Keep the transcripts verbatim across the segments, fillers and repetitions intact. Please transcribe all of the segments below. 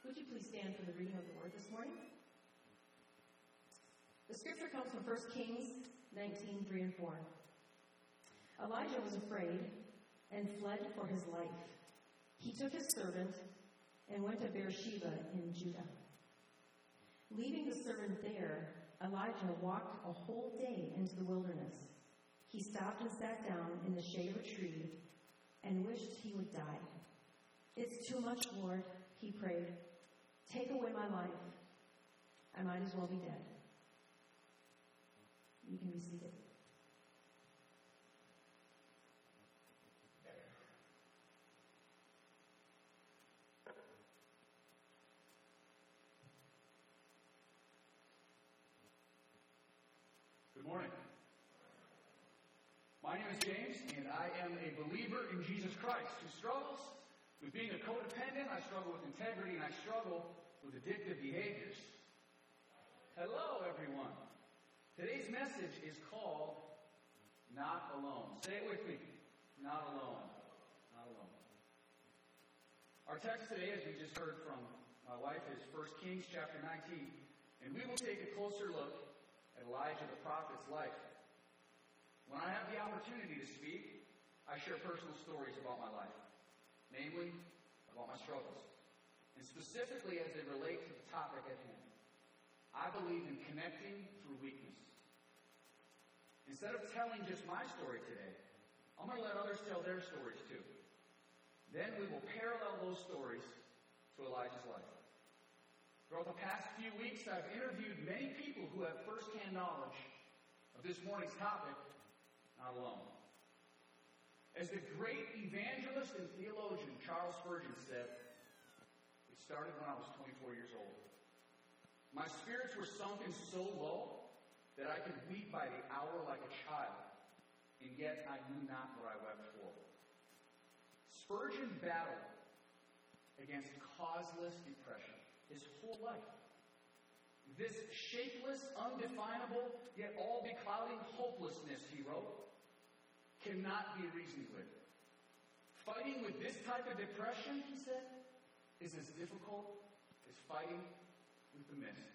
Would you please stand for the reading of the word this morning? The scripture comes from First Kings nineteen, three and four. Elijah was afraid and fled for his life. He took his servant and went to Beersheba in Judah. Leaving the servant there, Elijah walked a whole day into the wilderness. He stopped and sat down in the shade of a tree and wished he would die. "It's too much, Lord," he prayed. "Take away my life. I might as well be dead." You can be seated. Good morning. My name is James, and I am a believer in Jesus Christ who struggles with being a codependent. I struggle with integrity, and I struggle with addictive behaviors. Hello, everyone. Today's message is called Not Alone. Say it with me. Not alone. Not alone. Our text today, as we just heard from my wife, is First Kings chapter nineteen, and we will take a closer look at Elijah the prophet's life. When I have the opportunity to speak, I share personal stories about my life, namely about my struggles, and specifically as they relate to the topic at hand. I believe in connecting through weakness. Instead of telling just my story today, I'm going to let others tell their stories too. Then we will parallel those stories to Elijah's life. Throughout the past few weeks, I've interviewed many people who have firsthand knowledge of this morning's topic, Not Alone. As the great evangelist and theologian Charles Spurgeon said, "It started when I was twenty-four years old. My spirits were sunken so low that I could weep by the hour like a child, and yet I knew not what I wept for." Spurgeon battled against causeless depression his whole life. This shapeless, undefinable, yet all-beclouding hopelessness, he wrote, cannot be reasoned with. Fighting with this type of depression, he said, is as difficult as fighting with the mist.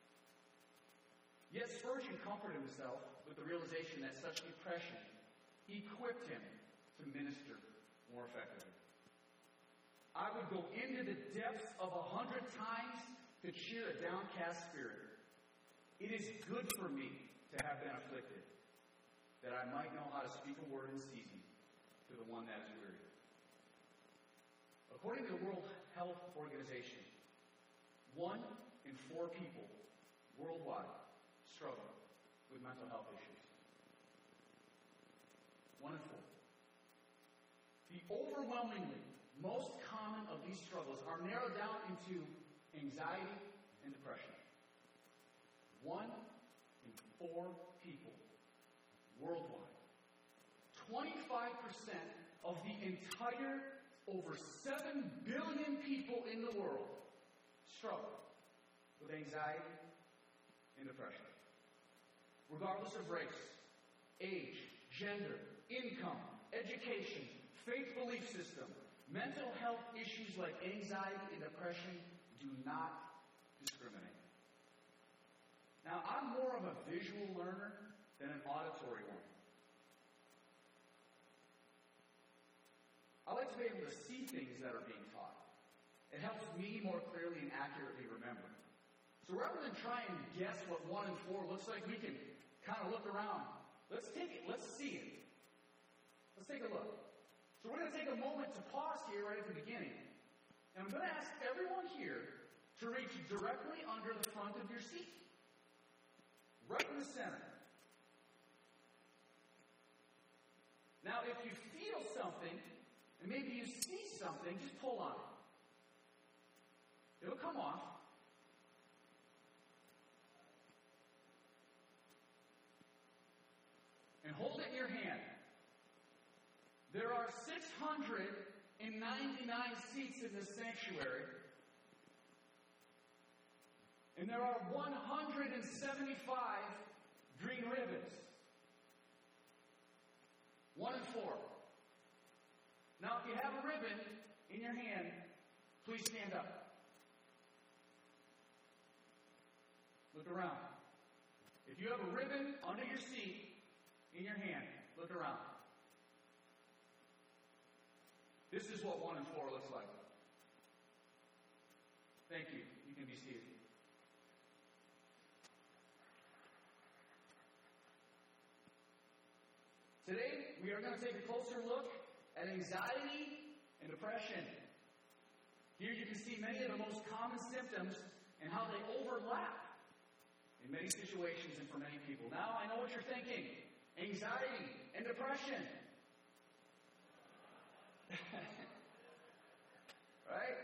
Yet Spurgeon comforted himself with the realization that such depression equipped him to minister more effectively. "I would go into the depths of a hundred times to cheer a downcast spirit. It is good for me to have been afflicted, that I might know how to speak a word in season to the one that is weary." According to the World Health Organization, one in four people worldwide struggle with mental health issues. One in four. The overwhelmingly most common of these struggles are narrowed down into anxiety and depression. One in four people worldwide. twenty-five percent of the entire over seven billion people in the world struggle with anxiety and depression. Regardless of race, age, gender, income, education, faith belief system, mental health issues like anxiety and depression do not discriminate. Now, I'm more of a visual learner than an auditory one. I like to be able to see things that are being taught. It helps me more clearly and accurately remember. So rather than try and guess what one and four looks like, we can kind of look around. Let's take it. Let's see it. Let's take a look. So we're going to take a moment to pause here right at the beginning. And I'm going to ask everyone here to reach directly under the front of your seat. Right in the center. Now, if you feel something, and maybe you see something, just pull on it. It'll come off. And hold it in your hand. There are six hundred ninety-nine seats in this sanctuary. And there are one hundred seventy-five green ribbons. One and four. Now, if you have a ribbon in your hand, please stand up. around. If you have a ribbon under your seat, in your hand, look around. This is what one and four looks like. Thank you. You can be seated. Today, we are going to take a closer look at anxiety and depression. Here you can see many of the most common symptoms and how they overlap in many situations and for many people. Now, I know what you're thinking. Anxiety and depression. Right?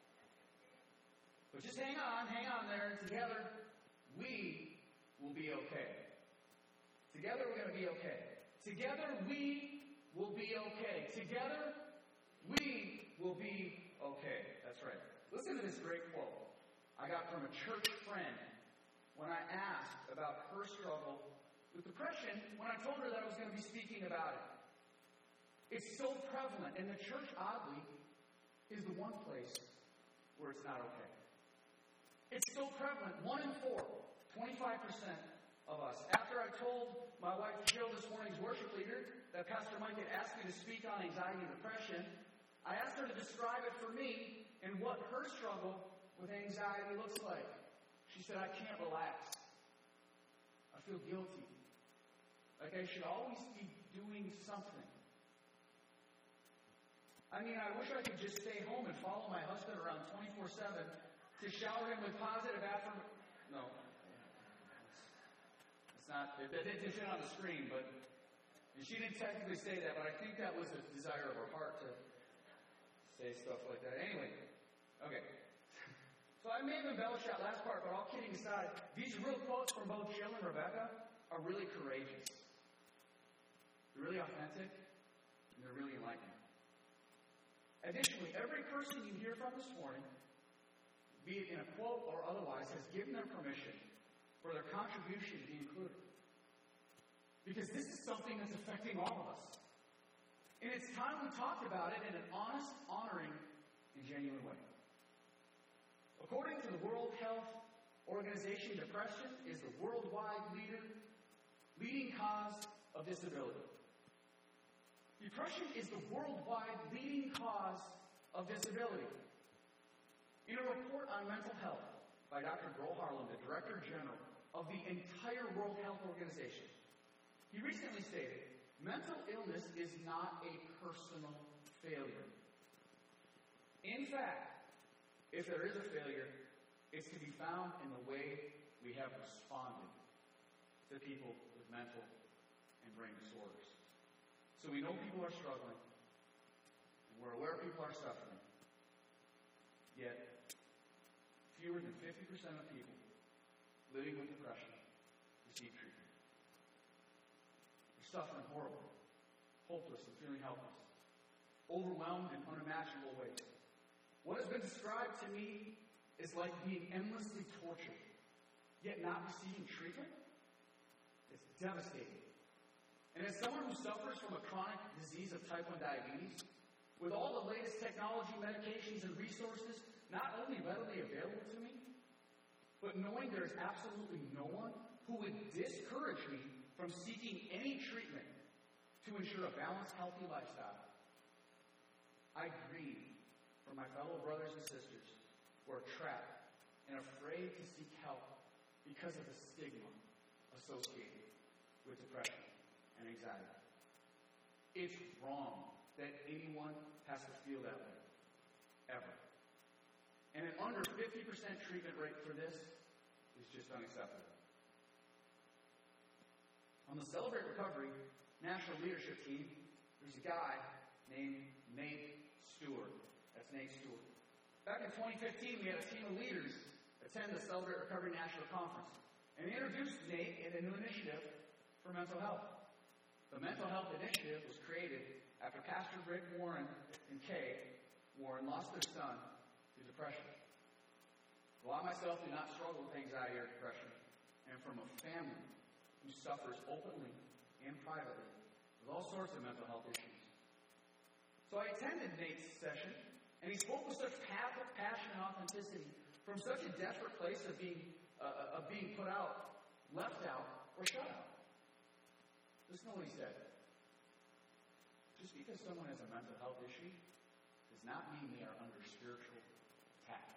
But just hang on, hang on there. Together, we will be okay. Together, we're going to be okay. Together, we will be okay. Together, we will be okay. That's right. Listen to this great quote I got from a church friend when I asked about her struggle with depression when I told her that I was going to be speaking about it. It's so prevalent, and the church, oddly, is the one place where it's not okay. It's so prevalent. One in four, twenty-five percent of us. After I told my wife Jill, this morning's worship leader, that Pastor Mike had asked me to speak on anxiety and depression, I asked her to describe it for me and what her struggle with anxiety looks like. She said, I can't relax. I feel guilty. Like I should always be doing something. I mean, I wish I could just stay home and follow my husband around twenty-four seven to shower him with positive affirmation. No. It's not, it, it didn't fit on the screen, but she didn't technically say that, but I think that was a desire of her heart to say stuff like that. Anyway, okay. So I may have embellished that last part, but all kidding aside, these real quotes from both Jill and Rebecca are really courageous. They're really authentic, and they're really enlightening. Additionally, every person you hear from this morning, be it in a quote or otherwise, has given them permission for their contribution to be included. Because this is something that's affecting all of us. And it's time we talked about it in an honest, honoring, and genuine way. According to the World Health Organization, depression is the worldwide leader, leading cause of disability. Depression is the worldwide leading cause of disability. In a report on mental health by Doctor Gro Harlem, the Director General of the entire World Health Organization, he recently stated, mental illness is not a personal failure. In fact, if there is a failure, it's to be found in the way we have responded to people with mental and brain disorders. So we know people are struggling, and we're aware people are suffering. Yet, fewer than fifty percent of people living with depression receive treatment. They're suffering horribly, hopeless and feeling helpless, overwhelmed in unimaginable ways. What has been described to me is like being endlessly tortured, yet not receiving treatment. It's devastating. And as someone who suffers from a chronic disease of type one diabetes, with all the latest technology, medications, and resources not only readily available to me, but knowing there is absolutely no one who would discourage me from seeking any treatment to ensure a balanced, healthy lifestyle, I grieve for my fellow brothers and sisters who are trapped and afraid to seek help because of the stigma associated with depression and anxiety. It's wrong that anyone has to feel that way, ever. And an under fifty percent treatment rate for this is just unacceptable. On the Celebrate Recovery National Leadership Team, there's a guy named Nate Stewart. That's Nate Stewart. Back in twenty fifteen, we had a team of leaders attend the Celebrate Recovery National Conference. And they introduced Nate in a new initiative for mental health. The Mental Health Initiative was created after Pastor Rick Warren and Kay Warren lost their son to depression. Well, I myself do not struggle with anxiety or depression, and from a family who suffers openly and privately with all sorts of mental health issues. So I attended Nate's session, and he spoke with such passion and authenticity from such a desperate place of being uh, of being put out, left out, or shut out. Listen to what he said. Just because someone has a mental health issue does not mean they are under spiritual attack.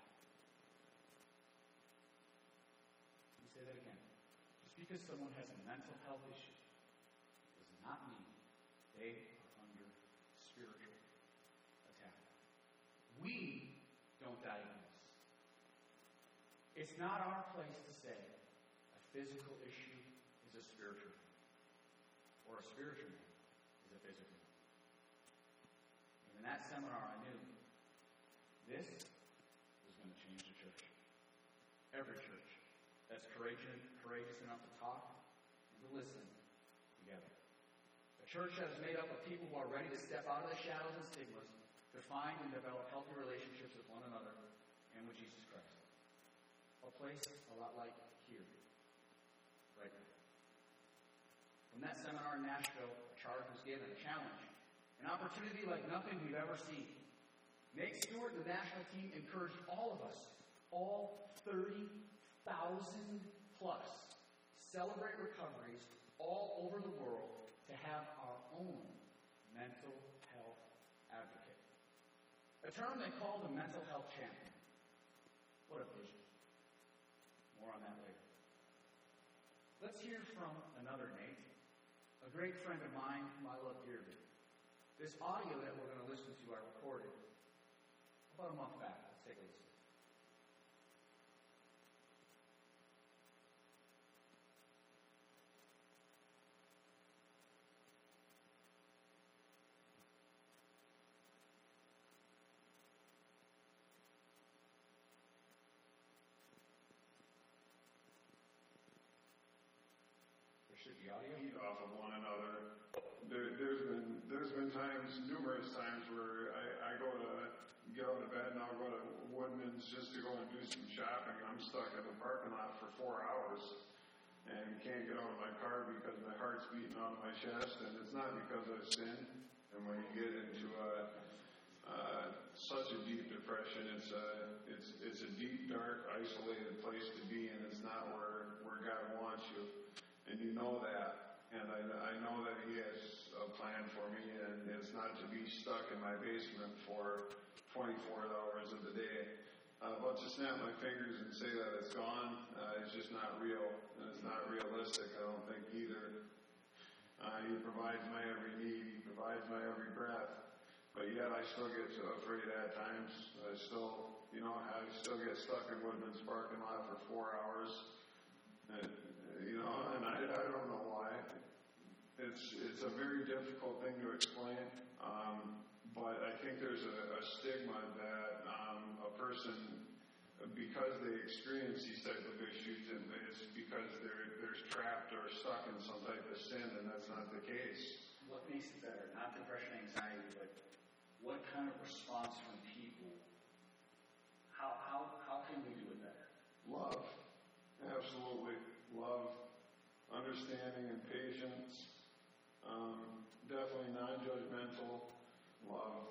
Let me say that again. Just because someone has a mental health issue does not mean they are under spiritual attack. We don't diagnose. It's not our place to say a physical issue is a spiritual one, or a spiritual one is a physical one. And in that seminar, I knew this was going to change the church. Every church that's courageous, courageous enough to talk and to listen together. A church that is made up of people who are ready to step out of the shadows and stigmas to find and develop healthy relationships with one another and with Jesus Christ. A place a lot like here, right now. From that seminar in Nashville, a charge was given, a challenge, an opportunity like nothing we've ever seen. Nate Stewart and the national team encouraged all of us, all thirty thousand plus, celebrate recoveries all over the world to have our own mental health advocate. A term they called a mental health champion. What a vision. More on that later. Let's hear from another Nate, a great friend of mine whom I love dearly. This audio that we're going to listen to, I recorded about a month back. Let's take a listen. There should be audio. Feed off of one another. There, there's been there's been times, numerous times, where I, I go to get out of bed and I'll go to Woodman's just to go and do some shopping, and I'm stuck in the parking lot for four hours and can't get out of my car because my heart's beating out of my chest, and it's not because I've sinned. And when you get into a, uh, such a deep depression, it's a it's it's a deep, dark, isolated place to be, and it's not where where God wants you, and you know that. And I, I know that He has a plan for me, and it's not to be stuck in my basement for twenty-four hours of the day. Uh, but to snap my fingers and say that it's gone, uh, it's just not real, and it's not realistic, I don't think, either. Uh, he provides my every need, He provides my every breath, but yet I still get afraid at times. I still, you know, I still get stuck in Woodman's parking lot for four hours, and, you know, and I, I don't know why. It's it's a very difficult thing to explain, um, but I think there's a, a stigma that um, a person, because they experience these type of issues, and it's because they're they're trapped or stuck in some type of sin, and that's not the case. What makes it better? Not depression, anxiety, but what kind of response from people? How how how can we do it better? Love, absolutely, love, understanding and patience. Um, definitely non-judgmental love.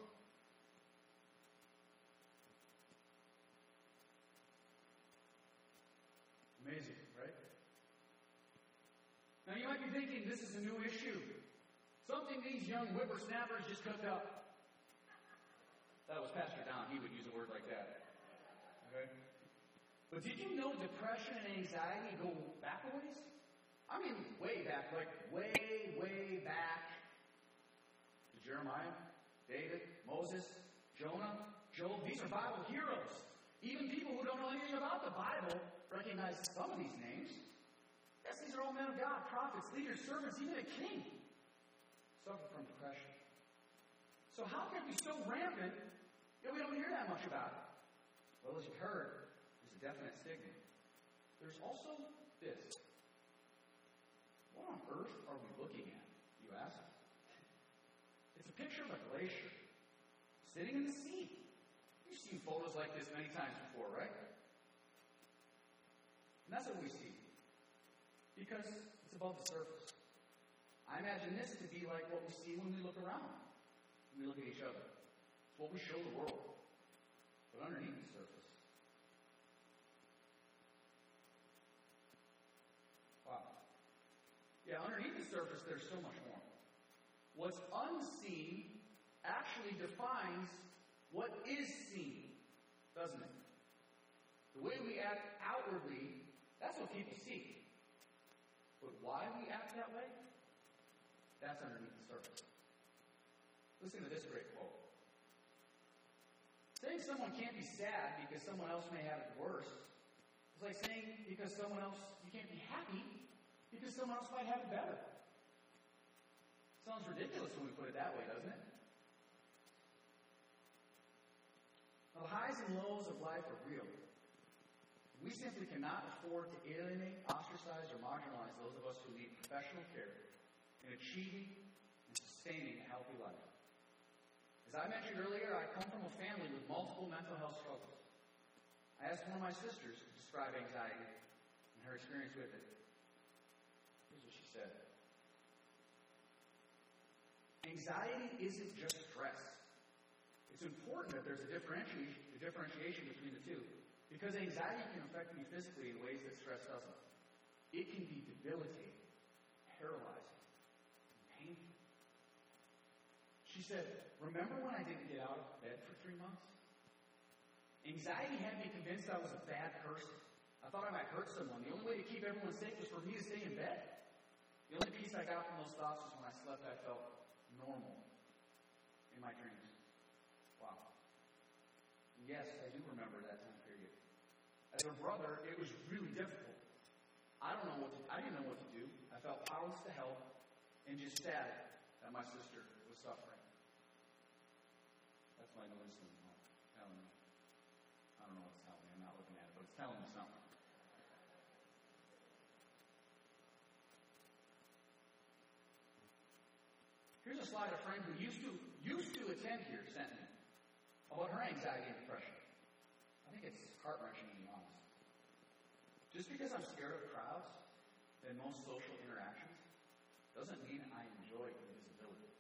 Amazing, right? Now you might be thinking this is a new issue. Something these young whippersnappers just cooked up. That was Pastor Don. He would use a word like that. Okay? But did you know depression and anxiety go back a ways? I mean, way back, like way, way back to Jeremiah, David, Moses, Jonah, Job. These are Bible heroes. Even people who don't know anything about the Bible recognize some of these names. Yes, these are all men of God, prophets, leaders, servants, even a king suffered from depression. So how can it be so rampant that we don't hear that much about it? Well, as you've heard, there's a definite stigma. There's also this. What on earth are we looking at, you ask? It's a picture of a glacier sitting in the sea. You've seen photos like this many times before, right? And that's what we see. Because it's above the surface. I imagine this to be like what we see when we look around. When we look at each other. It's what we show the world. But underneath the surface, what's unseen actually defines what is seen, doesn't it? The way we act outwardly, that's what people see. But why we act that way, that's underneath the surface. Listen to this great quote. Saying someone can't be sad because someone else may have it worse is like saying because someone else, you can't be happy because someone else might have it better. Sounds ridiculous when we put it that way, doesn't it? Now, the highs and lows of life are real. We simply cannot afford to alienate, ostracize, or marginalize those of us who need professional care in achieving and sustaining a healthy life. As I mentioned earlier, I come from a family with multiple mental health struggles. I asked one of my sisters to describe anxiety and her experience with it. Here's what she said. Anxiety isn't just stress. It's important that there's a differentiation, a differentiation between the two, because anxiety can affect me physically in ways that stress doesn't. It can be debilitating, paralyzing, and painful. She said, remember when I didn't get out of bed for three months? Anxiety had me convinced I was a bad person. I thought I might hurt someone. The only way to keep everyone safe was for me to stay in bed. The only peace I got from those thoughts was when I slept, I felt normal in my dreams. Wow. And yes, I do remember that time period. As a brother, it was really difficult. I don't know what to, I didn't know what to do. I felt powerless to help and just sad that my sister was suffering. That's my noise telling me. I don't know what it's telling me. I'm not looking at it, but it's telling me something. Here's a slide a friend who used to used to attend here sent me about her anxiety and depression. I think it's heart-wrenching to be honest. Just because I'm scared of crowds and most social interactions doesn't mean I enjoy invisibility.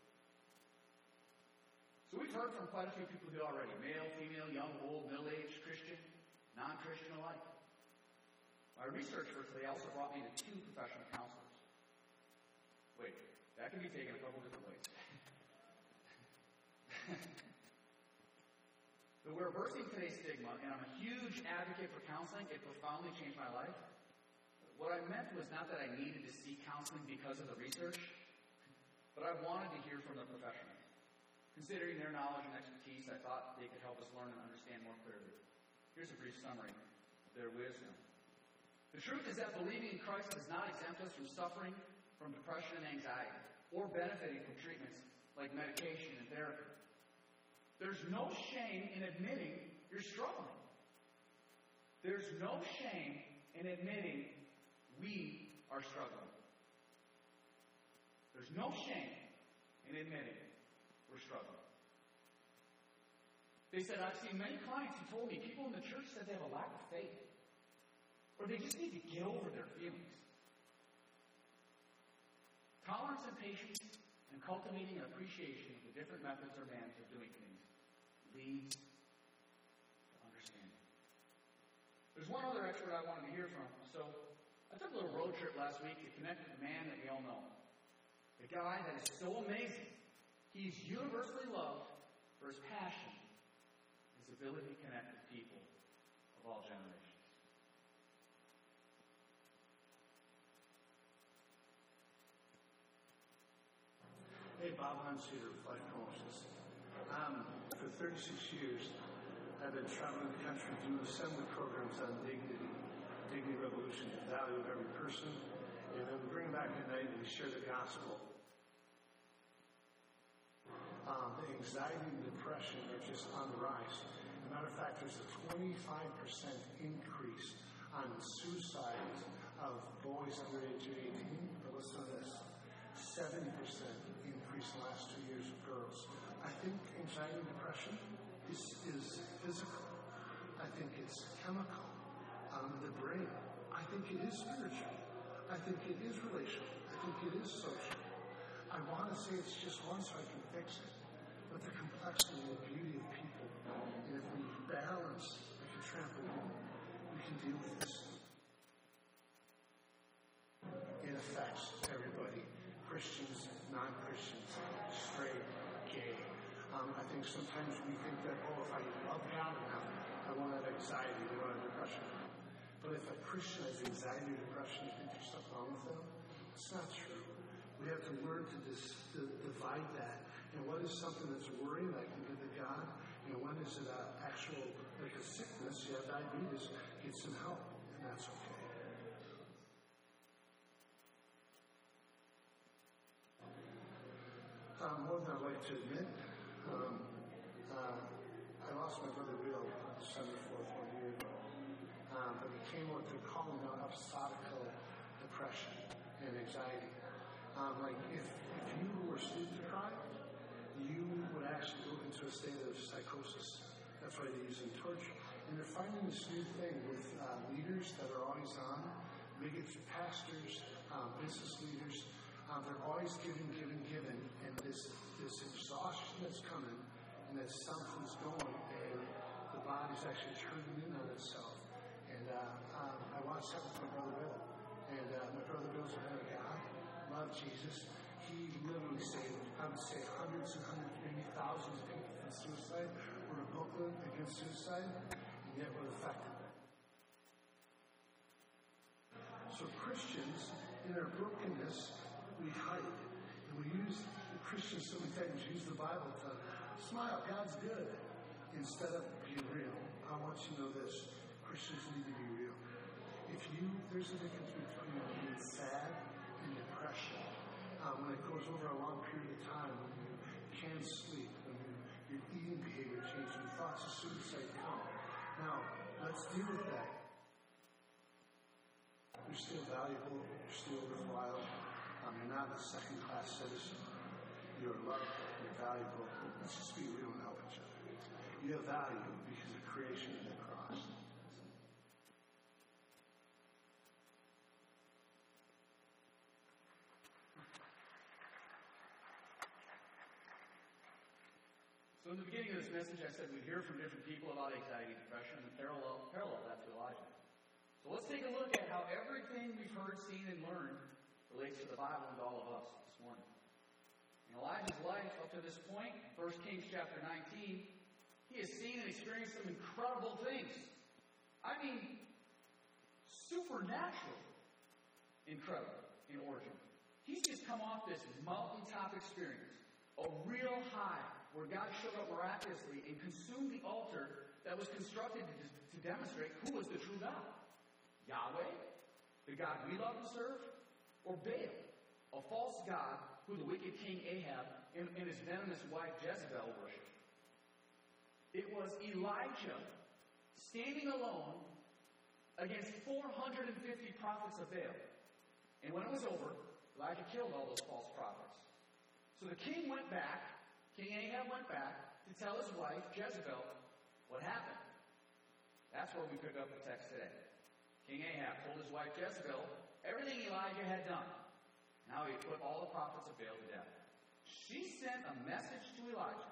So we've heard from quite a few people here already. Male, female, young, old, middle-aged, Christian, non-Christian alike. My research for today also brought me to two professional counselors. Wait, that can be taken a couple different ways. But we're reversing today's stigma, and I'm a huge advocate for counseling. It profoundly changed my life. What I meant was not that I needed to seek counseling because of the research, but I wanted to hear from the professionals. Considering their knowledge and expertise, I thought they could help us learn and understand more clearly. Here's a brief summary of their wisdom. The truth is that believing in Christ does not exempt us from suffering from depression and anxiety, or benefiting from treatments like medication and therapy. There's no shame in admitting you're struggling. There's no shame in admitting we are struggling. There's no shame in admitting we're struggling. They said, I've seen many clients who told me people in the church said they have a lack of faith, or they just need to get over their feelings. Tolerance and patience and cultivating an appreciation of the different methods or manners of doing things leads to understanding. There's one other expert I wanted to hear from. So I took a little road trip last week to connect with a man that we all know. A guy that is so amazing. He's universally loved for his passion, his ability to connect with people of all generations. Hey, Bob Hunsuter, Flight Promotions. Um, for thirty-six years, I've been traveling the country doing assembly programs on dignity, dignity revolution, the value of every person, and then we bring back at night and we share the gospel. Um, the anxiety and depression are just on the rise. As a matter of fact, there's a twenty-five percent increase on suicides of boys under age of eighteen. But listen to this, seventy percent increase in the last two years of girls. I think anxiety and depression is, is physical. I think it's chemical. Um, the brain. I think it is spiritual. I think it is relational. I think it is social. I want to say it's just one so I can fix it. But the complexity and the beauty of people, and if we balance like a trampoline, we can deal with this. It affects everybody. Christians, non-Christians, Um, I think sometimes we think that, oh, if I love God enough, I won't have anxiety, I won't have depression. But if a Christian has anxiety or depression, you think there's something wrong with them? It's not true. We have to learn to, dis, to divide that. And what is something that's worrying that I can give to God? And when is it an actual, like a sickness, you have diabetes, get some help, and that's okay. Um, more than I'd like to admit, um, uh, I lost my brother Bill on December fourth one year ago. Um, but he came what they're calling now episodical depression and anxiety. Um, like if, if you were sleep deprived, you would actually go into a state of psychosis. That's why they're using torture. And they're finding this new thing with uh, leaders that are always on, bigots, pastors, um, business leaders. Um, they're always giving, giving, giving, and this this exhaustion that's coming, and that something's going, and the body's actually turning in on itself. And uh, um, I watched that with my brother Bill, and uh, my brother Bill's a man of God, loved Jesus. He literally saved, I would say, hundreds and hundreds, maybe thousands of people from suicide. Wrote a booklet against suicide, and yet we're affected. So Christians, in our brokenness, we hide. And we use, Christians so many times use the Bible to smile, God's good, instead of be real. I want you to know this. Christians need to be real. If you, there's a difference between being sad and depression. Um, when it goes over a long period of time, when you can't sleep, when you, your eating behavior changes, when thoughts of suicide come. Now, let's deal with that. You're still valuable. You're still worthwhile. Um, you're not a second-class citizen. You're loved. You're valuable. Let's just be real and help each other. You have value because of creation and the cross. So in the beginning of this message, I said we'd hear from different people about anxiety and depression and parallel, parallel that to Elijah. So let's take a look at how everything we've heard, seen, and learned relates to the Bible and to all of us this morning. In Elijah's life up to this point, in First Kings chapter nineteen, he has seen and experienced some incredible things. I mean, supernatural incredible in origin. He's just come off this mountaintop experience, a real high, where God showed up miraculously and consumed the altar that was constructed to, to demonstrate who was the true God. Yahweh, the God we love to serve, or Baal, a false god who the wicked king Ahab and, and his venomous wife Jezebel worshipped. It was Elijah standing alone against four hundred fifty prophets of Baal. And when it was over, Elijah killed all those false prophets. So the king went back, King Ahab went back to tell his wife Jezebel what happened. That's where we pick up the text today. King Ahab told his wife Jezebel everything Elijah had done. Now he had put all the prophets of Baal to death. She sent a message to Elijah.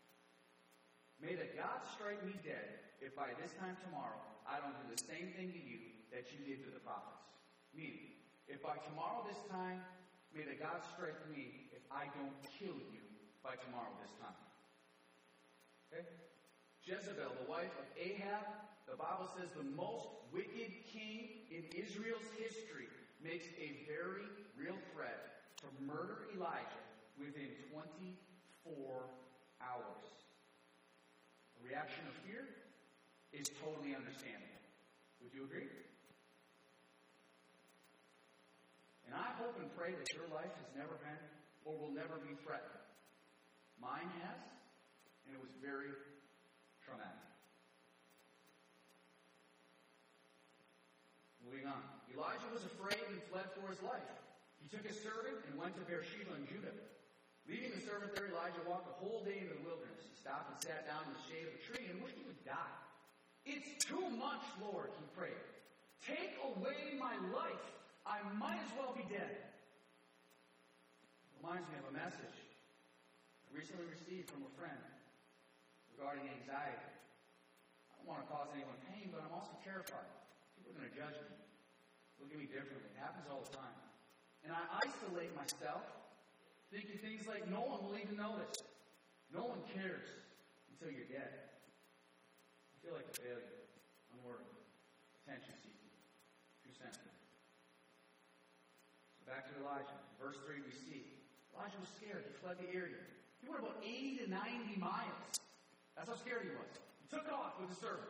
May the God strike me dead if by this time tomorrow I don't do the same thing to you that you did to the prophets. Meaning, if by tomorrow this time, may the God strike me if I don't kill you by tomorrow this time. Okay? Jezebel, the wife of Ahab, the Bible says the most wicked king in Israel's history, makes a very real threat to murder Elijah within twenty-four hours. The reaction of fear is totally understandable. Would you agree? And I hope and pray that your life has never been or will never be threatened. Mine has, and it was very traumatic. Moving on. Elijah was afraid and fled for his life. He took his servant and went to Beersheba in Judah. Leaving the servant there, Elijah walked the whole day in the wilderness. He stopped and sat down in the shade of a tree and wished he would die. It's too much, Lord, he prayed. Take away my life. I might as well be dead. It reminds me of a message I recently received from a friend regarding anxiety. I don't want to cause anyone pain, but I'm also terrified. People are going to judge me. Look at me differently. It happens all the time. And I isolate myself, thinking things like, no one will even notice. No one cares until you're dead. I feel like a failure, unworthy, attention-seeking, too sensitive. So back to Elijah. Verse three we see, Elijah was scared. He fled the area. He went about eighty to ninety miles. That's how scared he was. He took off with his servant.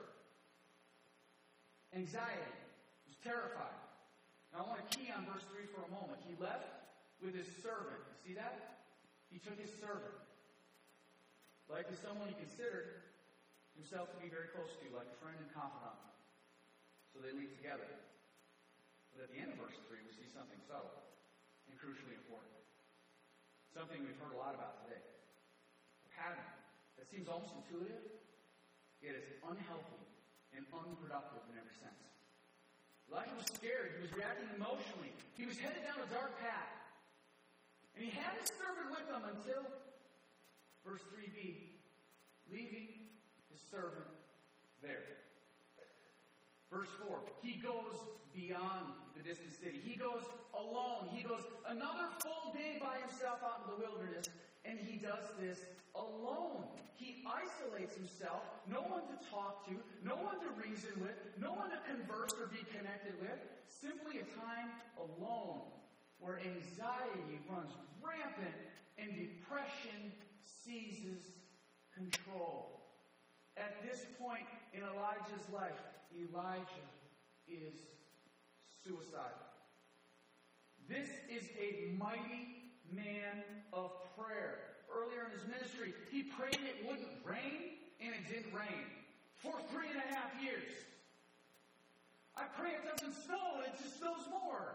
Anxiety. He was terrified. Now I want to key on verse three for a moment. He left with his servant. You see that? He took his servant. Likely someone he considered himself to be very close to, like a friend and confidant. So they leave together. But at the end of verse three, we see something subtle and crucially important. Something we've heard a lot about today. A pattern that seems almost intuitive, yet is unhealthy and unproductive in every sense. Elijah was scared. He was reacting emotionally. He was headed down a dark path. And he had his servant with him until, verse three b, leaving his servant there. Verse four, he goes beyond the distant city. He goes alone. He goes another full day by himself out in the wilderness, and he does this alone. He isolates himself, no one to talk to, no one to reason with, no one to converse or be connected with. Simply a time alone where anxiety runs rampant and depression seizes control. At this point in Elijah's life, Elijah is suicidal. This is a mighty man of prayer. Earlier in his ministry, he prayed it wouldn't rain, and it didn't rain for three and a half years. I pray it doesn't snow, and it just snows more.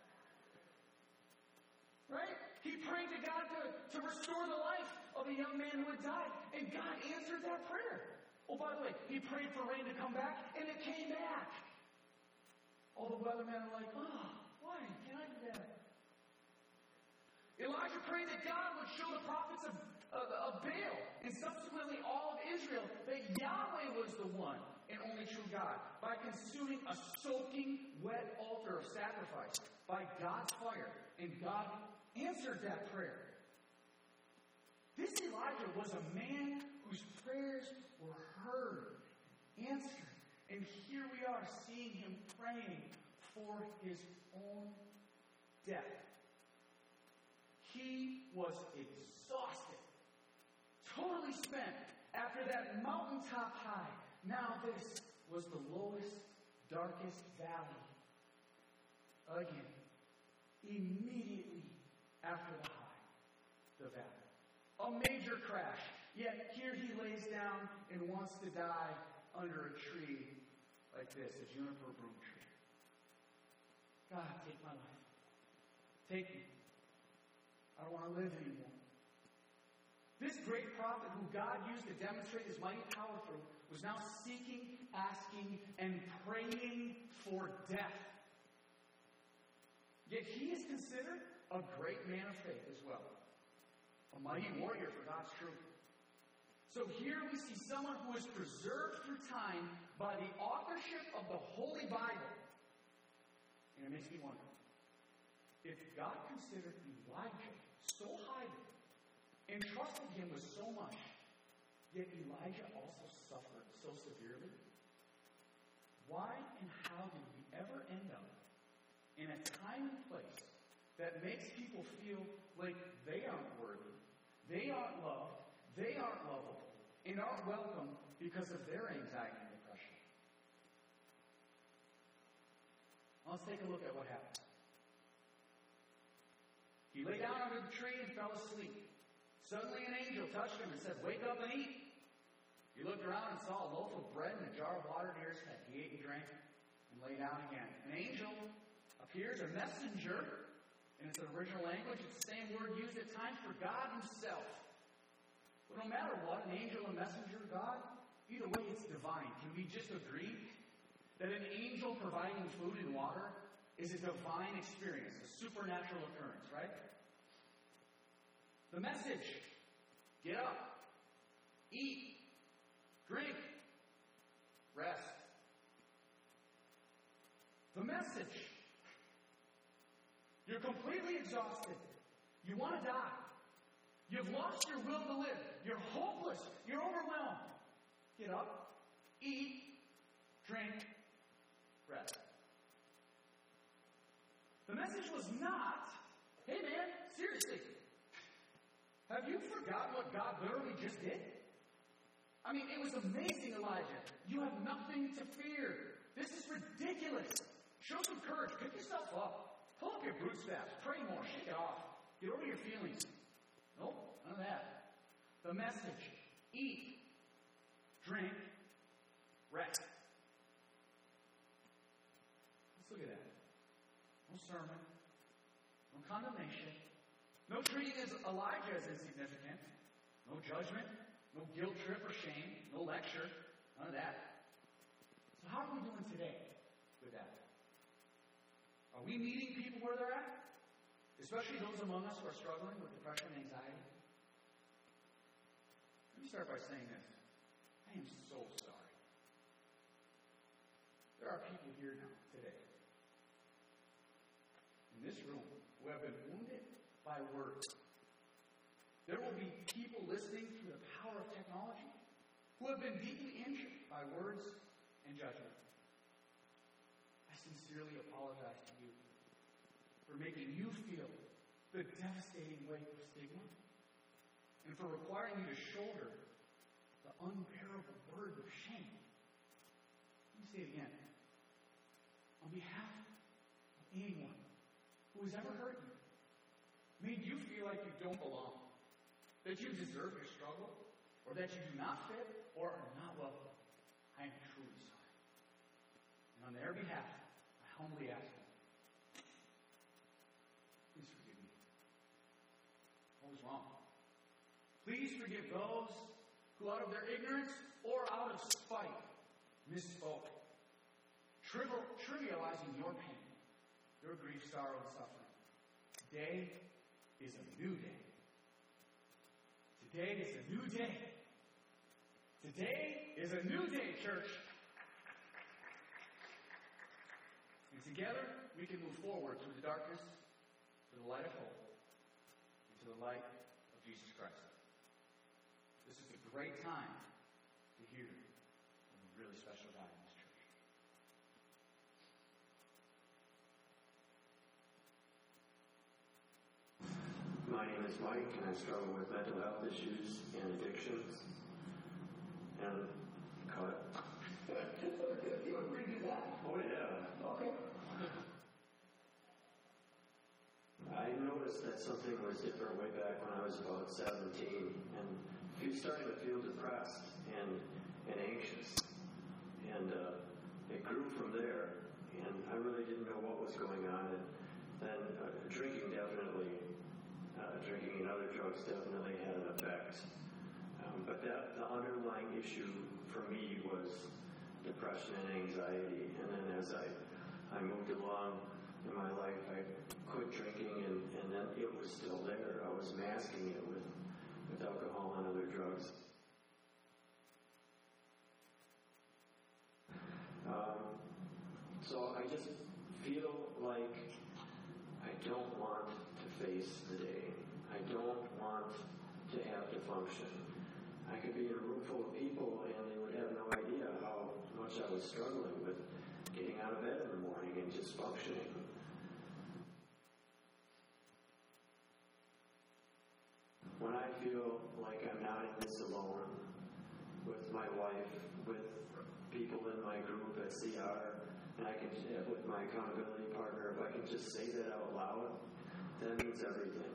Right? He prayed to God to, to restore the life of a young man who had died, and God answered that prayer. Oh, by the way, he prayed for rain to come back, and it came back. All the weathermen are like, oh, why can't I do that? Elijah prayed that God would show the prophets of, of, of Baal and subsequently all of Israel that Yahweh was the one and only true God by consuming a soaking wet altar of sacrifice by God's fire. And God answered that prayer. This Elijah was a man whose prayers were heard, answered. And here we are seeing him praying for his own death. He was exhausted, totally spent after that mountaintop high. Now this was the lowest, darkest valley. Again, immediately after the high, the valley. A major crash. Yet here he lays down and wants to die under a tree like this, a juniper broom tree. God, take my life. Take me. I don't want to live anymore. This great prophet who God used to demonstrate his mighty power through was now seeking, asking, and praying for death. Yet he is considered a great man of faith as well. A mighty warrior for God's truth. So here we see someone who is preserved through time by the authorship of the Holy Bible. And it makes me wonder, if God considered Elijah so highly and trusted him with so much, yet Elijah also suffered so severely, why and how did we ever end up in a time and place that makes people feel like they aren't worthy, they aren't loved, they aren't lovable, and aren't welcome because of their anxiety and depression? Let's take a look at what happened. He lay down under the tree and fell asleep. Suddenly an angel touched him and said, "Wake up and eat." He looked around and saw a loaf of bread and a jar of water near his head. He ate and drank and lay down again. An angel appears, a messenger. In its original language, it's the same word used at times for God himself. But no matter what, an angel, a messenger, God, either way it's divine. Can we just agree that an angel providing food and water is a divine experience, a supernatural occurrence, right? The message: get up, eat, drink, rest. The message: you're completely exhausted. You want to die. You've lost your will to live. You're hopeless. You're overwhelmed. Get up, eat, drink, rest. The message was not, hey man, seriously, have you forgotten what God literally just did? I mean, it was amazing, Elijah. You have nothing to fear. This is ridiculous. Show some courage. Pick yourself up. Pull up your bootstraps. Pray more. Shake it off. Get over your feelings. Nope, none of that. The message, eat, drink, rest. Let's look at that. No sermon. No condemnation. No treating as Elijah as insignificant. No judgment. No guilt trip or shame. No lecture. None of that. So how are we doing today with that? Are we meeting people where they're at? Especially those among us who are struggling with depression and anxiety? Let me start by saying this. I am so sorry. There are people here now, today, in this room, who have been wounded by words. There will be people listening through the power of technology who have been deeply injured by words and judgment. I sincerely apologize to you for making you feel the devastating weight of stigma and for requiring you to shoulder the unbearable burden of shame. Let me say it again. On behalf of anyone who has ever hurt you, made you feel like you don't belong, that you deserve your struggle, or that you do not fit or are not welcome, I am truly sorry. And on their behalf, I humbly ask you, please forgive me. What was wrong? Please forgive those who out of their ignorance or out of spite misspoke, trivial, trivializing your pain, your grief, sorrow, and suffering. Today is a new day. Today is a new day. Today is a new day, church. And together, we can move forward through the darkness to the light of hope and to the light of Jesus Christ. This is a great time to hear from a really special God in this church. My name is Mike, and I struggle with mental health issues and addictions. And cut. You agree to that? Oh yeah. Okay. I noticed that something was different way back when I was about seventeen, and I was starting to feel depressed and and anxious, and uh, it grew from there. And I really didn't know what was going on. And then uh, drinking definitely. Uh, drinking and other drugs definitely had an effect. Um, but that the underlying issue for me was depression and anxiety. And then as I, I moved along in my life, I quit drinking, and, and then it was still there. I was masking it with, with alcohol and other drugs. Um, so I just feel like I don't want to face the day. I don't want to have to function. I could be in a room full of people and they would have no idea how much I was struggling with getting out of bed in the morning and just functioning. When I feel like I'm not in this alone, with my wife, with people in my group at C R, and I can, with my accountability partner, if I can just say that out loud, that means everything.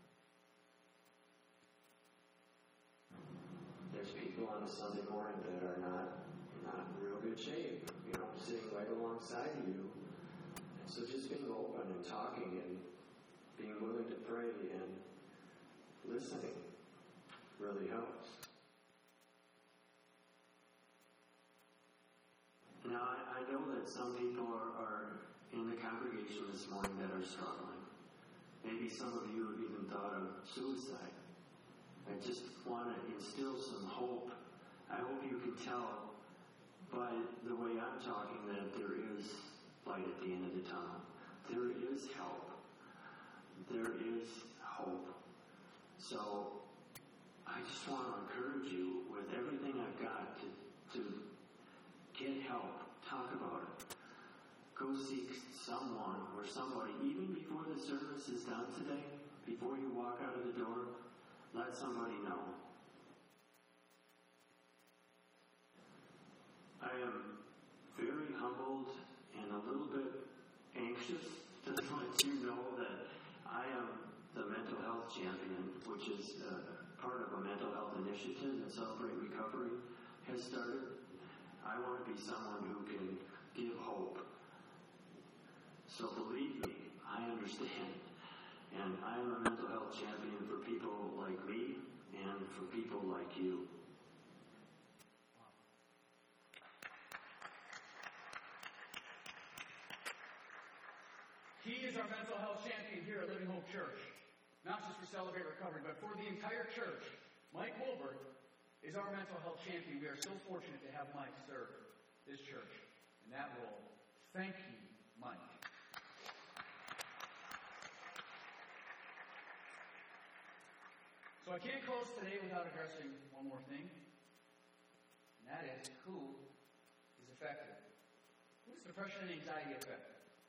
There's people on a Sunday morning that are not, not in real good shape, you know, sitting right alongside you. And so just being open and talking and being willing to pray and listening really helps. Now, I, I know that some people are, are in the congregation this morning that are struggling. Maybe some of you have even thought of suicide. I just want to instill some hope. I hope you can tell by the way I'm talking that there is light at the end of the tunnel. There is help. There is hope. So I just want to encourage you with everything I've got to, to get help, talk about it. Go seek someone or somebody, even before the service is done today, before you walk out of the door, let somebody know. I am very humbled and a little bit anxious to let you know that I am the mental health champion, which is uh, part of a mental health initiative that Celebrate Recovery has started. I want to be someone who can give hope. So believe me, I understand. And I am a mental health champion for people like me and for people like you. He is our mental health champion here at Living Hope Church. Not just for Celebrate Recovery, but for the entire church. Mike Wilbert is our mental health champion. We are so fortunate to have Mike serve this church in that role. Thank you, Mike. So I can't close today without addressing one more thing. And that is, who is affected? Who does depression and anxiety affect?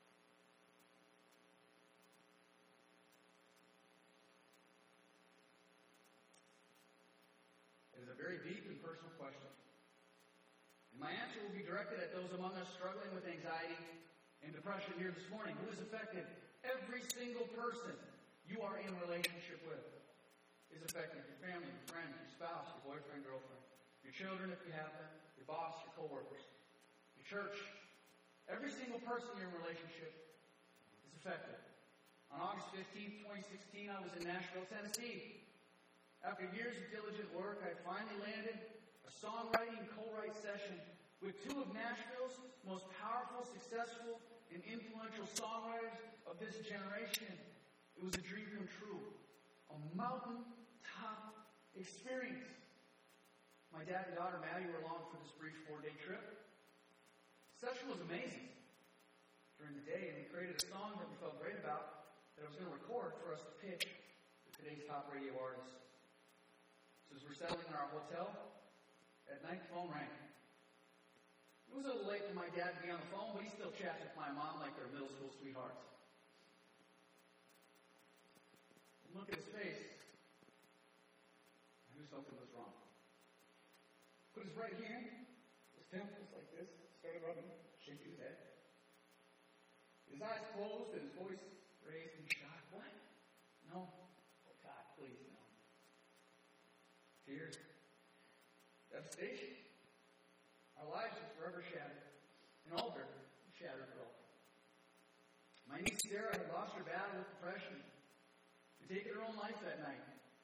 It is a very deep and personal question. And my answer will be directed at those among us struggling with anxiety and depression here this morning. Who is affected? Every single person you are in relationship with is affected. Your family, your friends, your spouse, your boyfriend, girlfriend, your children if you have them, your boss, your coworkers, your church. Every single person you're in relationship is affected. On August fifteenth, twenty sixteen, I was in Nashville, Tennessee. After years of diligent work, I finally landed a songwriting co-write session with two of Nashville's most powerful, successful, and influential songwriters of this generation. It was a dream come true. A mountaintop experience. My dad and daughter, Maddie, were along for this brief four-day trip. The session was amazing. During the day, and we created a song that we felt great about that I was going to record for us to pitch to today's top radio artists. So as we're settling in our hotel, at night the phone rang. It was a little late for my dad to be on the phone, but he still chats with my mom like they're middle school sweethearts. And look at his face. I knew something was wrong. Put his right hand, his temples like this, started rubbing, shaking his head. His eyes closed and his voice raised in shock. What? No. Oh God, please no. Tears. Devastation. Our lives were forever shattered. And altered, shattered for all. My niece Sarah had lost her battle with depression and taken her own life that night.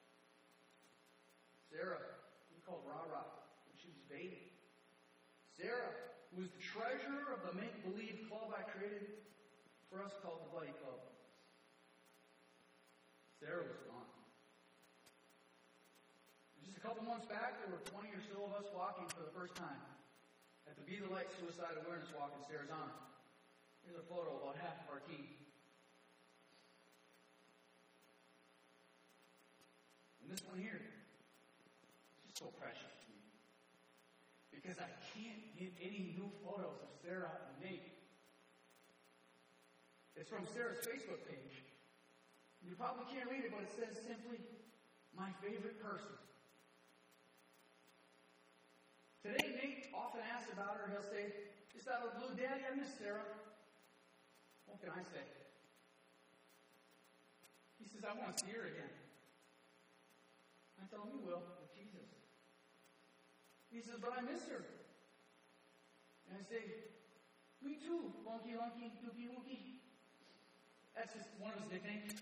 Sarah, we called Rah Rah when she was a baby. Sarah, who was the treasurer of the make-believe club I created for us called the Buddy Club. Sarah was gone. Just a couple months back, there were twenty or so of us walking for the first time at the Be the Light Suicide Awareness Walk in Sarah's honor. Here's a photo of about half of our team. And this one here is just so precious to me. Because I can't get any new photos of Sarah and Nate. It's from Sarah's Facebook page. You probably can't read it, but it says simply, my favorite person. Today, Nate often asks about her, and he'll say, just out of the blue, Daddy, I miss Sarah. What can I say? He says, I want to see her again. I tell him, you will, with Jesus. He says, but I miss her. And I say, me too, Wonky Wonky Dookie Wookie. That's just one of his nicknames.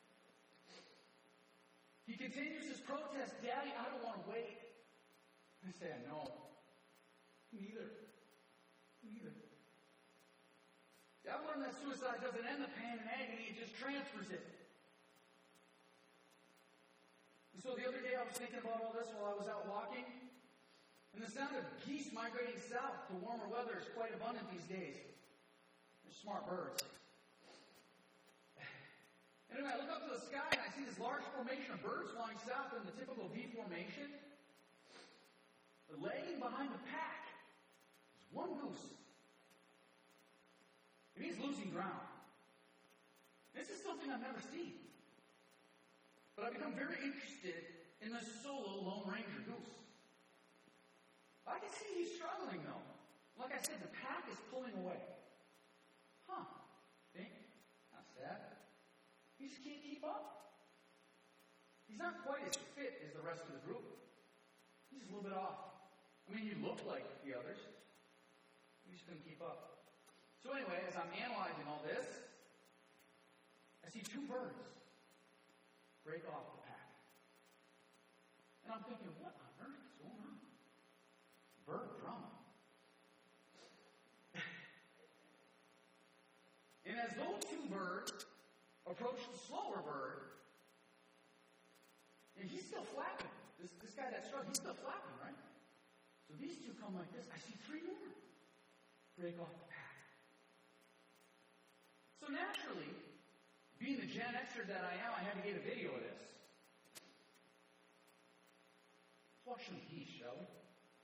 He continues his protest, Daddy, I don't want to wait. I say, I know. Neither. Neither. See, I've learned that suicide doesn't end the pain and agony, it just transfers it. And so the other day I was thinking about all this while I was out walking, and the sound of geese migrating south to warmer weather is quite abundant these days. They're smart birds. And then I look up to the sky and I see this large formation of birds flying south in the typical V formation. But lagging behind the pack is one goose. And he's losing ground. This is something I've never seen. But I've become very interested in the solo Lone Ranger goose. I can see he's struggling though. Like I said, the pack is pulling away. Huh. Think? Not sad. He just can't keep up. He's not quite as fit as the rest of the group. He's a little bit off. I mean, you look like the others. You just couldn't keep up. So anyway, as I'm analyzing all this, I see two birds break off the pack. And I'm thinking, what on earth is going on? Bird drama. And as those two birds approach the slower bird, and he's still flapping. This, this guy that struck, he's still flapping, right? So these two come like this. I see three more break off the pack. So naturally, being the Gen Xer that I am, I had to get a video of this. Let's watch some geese, shall we?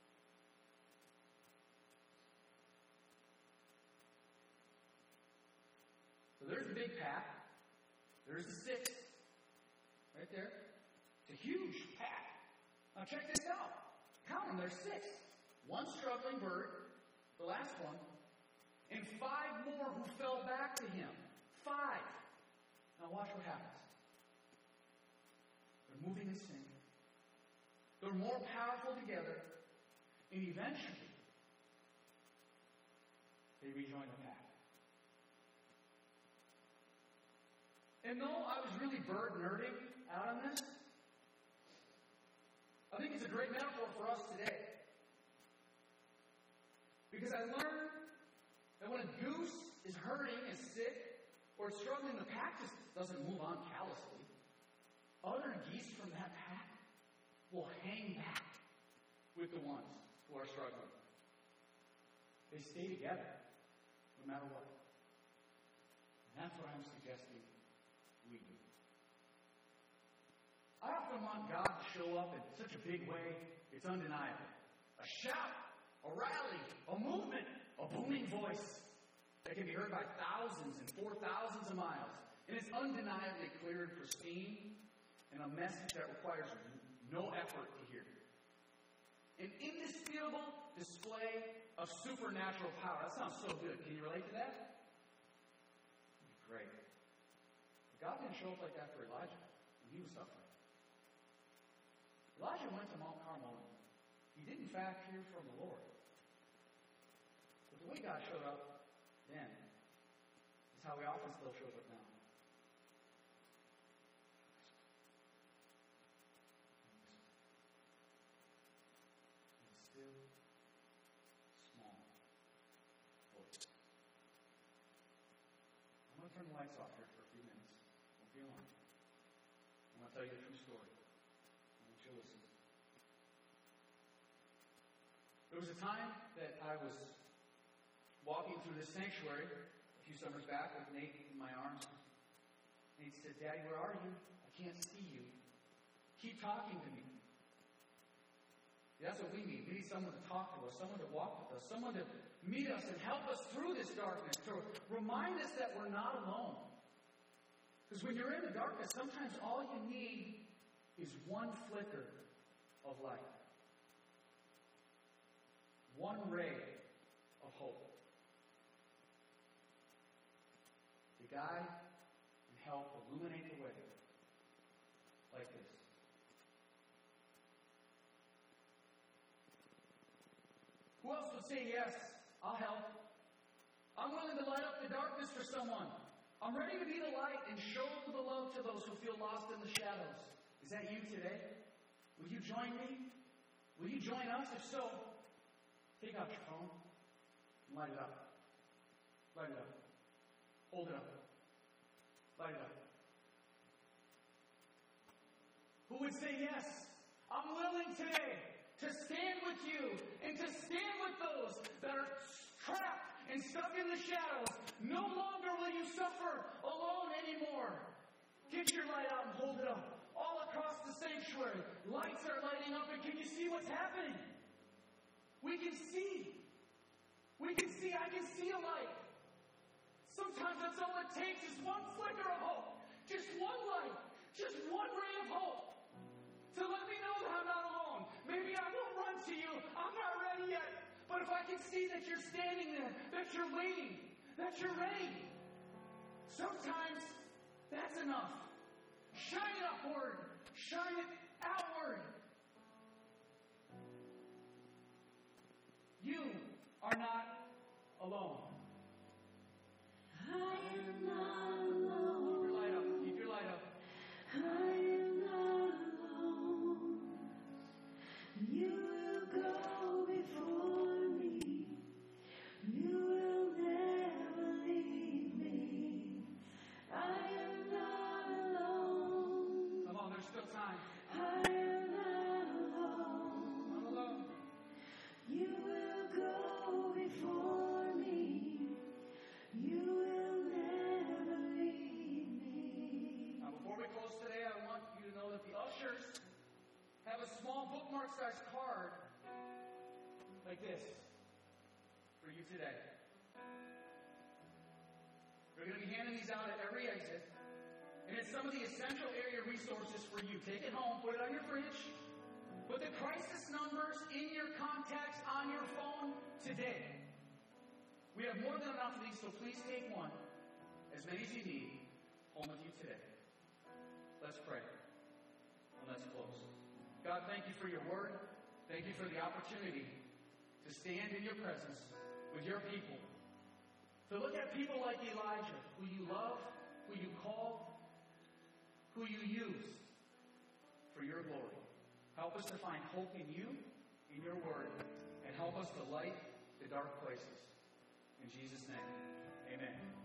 So there's the big pack. There's the six. Right there. It's a huge pack. Now check this out. Count them. There's six. One struggling bird, the last one, and five more who fell back to him. Five. Now watch what happens. They're moving in sync. They're more powerful together. And eventually, they rejoin the pack. And though I was really bird nerding out on this, I think it's a great metaphor for us today. Because I learned that when a goose is hurting, is sick, or is struggling, the pack just doesn't move on callously. Other geese from that pack will hang back with the ones who are struggling. They stay together, no matter what. And that's what I'm suggesting we do. I often want God to show up in such a big way, it's undeniable. A shout, a rally, a movement, a booming voice that can be heard by thousands and for thousands of miles. And it's undeniably clear and pristine, and a message that requires no effort to hear. An indisputable display of supernatural power. That sounds so good. Can you relate to that? Great. But God didn't show up like that for Elijah when he was suffering. Elijah went to Mount Carmel. He did in fact hear from the Lord. But the way God showed up then is how he often still shows up now. Still small voice. I'm going to turn the lights off here for a few minutes. Won't be long. I'm going to tell you a true story. I want you to listen. There was a time that I was walking through this sanctuary a few summers back with Nate in my arms. Nate said, "Daddy, where are you? I can't see you. Keep talking to me." That's what we need. We need someone to talk to us, someone to walk with us, someone to meet us and help us through this darkness, to remind us that we're not alone. Because when you're in the darkness, sometimes all you need is one flicker of light. One ray of hope. To guide and help illuminate the way. Like this. Who else would say, "Yes, I'll help. I'm willing to light up the darkness for someone. I'm ready to be the light and show the love to those who feel lost in the shadows." Is that you today? Will you join me? Will you join us? If so, take out your phone and light it up. Light it up. Hold it up. Light it up. Who would say, "Yes, I'm willing today to stand with you and to stand with those that are trapped and stuck in the shadows. No longer will you suffer alone anymore. Get your light out and hold it up. All across the sanctuary, lights are lighting up, and can you see what's happening? We can see. We can see. I can see a light. Sometimes that's all it takes is one flicker of hope. Just one light. Just one ray of hope. To let me know that I'm not alone. Maybe I won't run to you. I'm not ready yet. But if I can see that you're standing there, that you're waiting, that you're ready, sometimes that's enough. Shine it upward. Shine it outward. You are not alone. I am not alone. Keep your light up. Keep your light up. I am not alone. You will go before me. You will never leave me. I am not alone. Come on, there's still time. I am not alone. I'm alone. You will go before me. You will never leave me. Now, before we close today, I want you to know that the ushers have a small bookmark-sized card like this for you today. We're going to be handing these out at every exit. And it's some of the essential area resources for you. Take it home, put it on your fridge. Put the crisis numbers in your contacts on your phone today. We have more than enough of these, so please take one, as many as you need, home with you today. Let's pray. And let's close. God, thank you for your word. Thank you for the opportunity to stand in your presence with your people. To look at people like Elijah, who you love, who you call, who you use for your glory. Help us to find hope in you, in your word, and help us to light the dark places. In Jesus' name, amen.